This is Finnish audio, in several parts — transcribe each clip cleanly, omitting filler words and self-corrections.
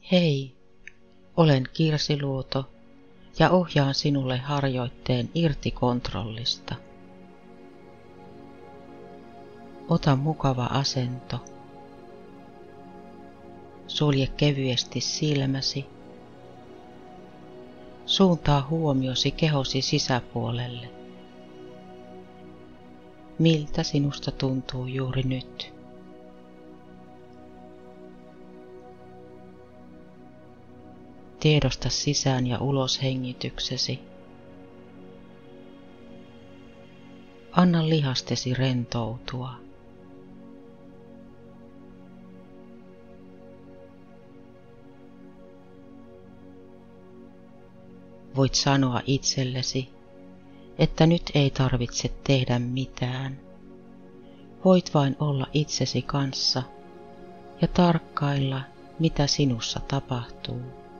Hei, olen Kirsi Luoto ja ohjaan sinulle harjoitteen irti kontrollista. Ota mukava asento. Sulje kevyesti silmäsi. Suuntaa huomiosi kehosi sisäpuolelle. Miltä sinusta tuntuu juuri nyt? Tiedosta sisään ja ulos hengityksesi. Anna lihastesi rentoutua. Voit sanoa itsellesi, että nyt ei tarvitse tehdä mitään. Voit vain olla itsesi kanssa ja tarkkailla, mitä sinussa tapahtuu.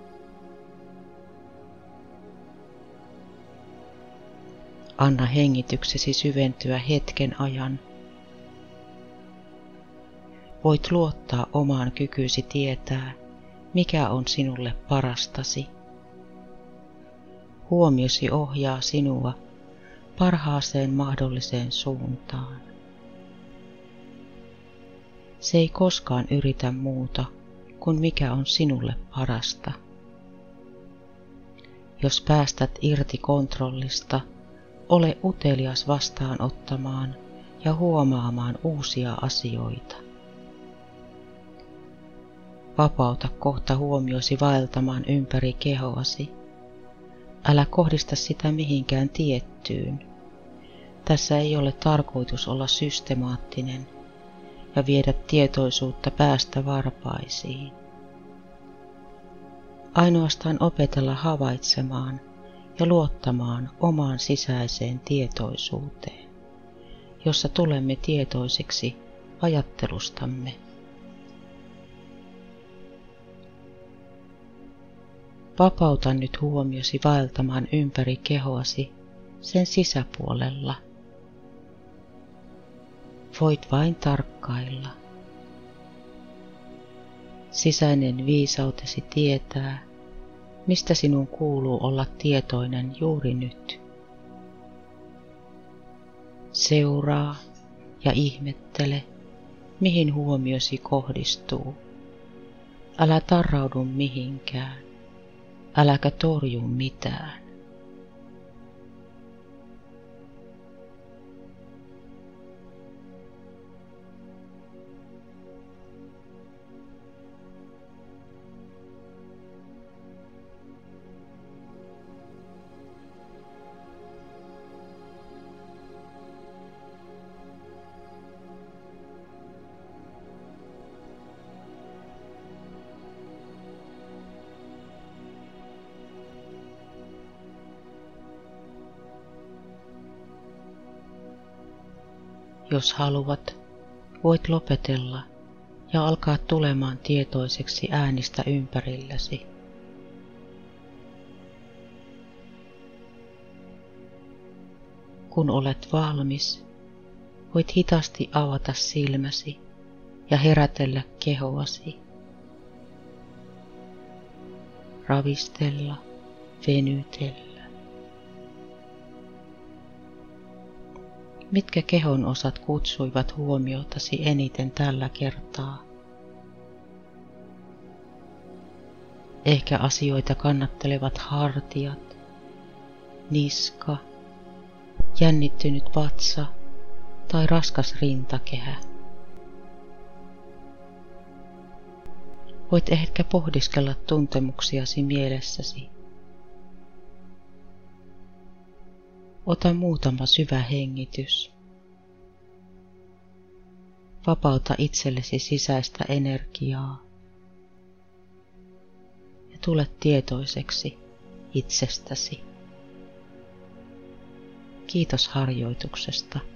Anna hengityksesi syventyä hetken ajan. Voit luottaa omaan kykyysi tietää, mikä on sinulle parastasi. Huomiosi ohjaa sinua parhaaseen mahdolliseen suuntaan. Se ei koskaan yritä muuta kuin mikä on sinulle parasta. Jos päästät irti kontrollista, ole utelias vastaanottamaan ja huomaamaan uusia asioita. Vapauta kohta huomiosi vaeltamaan ympäri kehoasi. Älä kohdista sitä mihinkään tiettyyn. Tässä ei ole tarkoitus olla systemaattinen ja viedä tietoisuutta päästä varpaisiin. Ainoastaan opetella havaitsemaan ja luottamaan omaan sisäiseen tietoisuuteen, jossa tulemme tietoisiksi ajattelustamme. Vapauta nyt huomiosi vaeltamaan ympäri kehoasi sen sisäpuolella. Voit vain tarkkailla. Sisäinen viisautesi tietää, mistä sinun kuuluu olla tietoinen juuri nyt. Seuraa ja ihmettele, mihin huomiosi kohdistuu. Älä tarraudu mihinkään, äläkä torju mitään. Jos haluat, voit lopetella ja alkaa tulemaan tietoiseksi äänistä ympärilläsi. Kun olet valmis, voit hitaasti avata silmäsi ja herätellä kehoasi. Ravistella, venytellä. Mitkä kehon osat kutsuivat huomiotasi eniten tällä kertaa? Ehkä asioita kannattelevat hartiat, niska, jännittynyt vatsa tai raskas rintakehä. Voit ehkä pohdiskella tuntemuksiasi mielessäsi. Ota muutama syvä hengitys. Vapauta itsellesi sisäistä energiaa ja tule tietoiseksi itsestäsi. Kiitos harjoituksesta.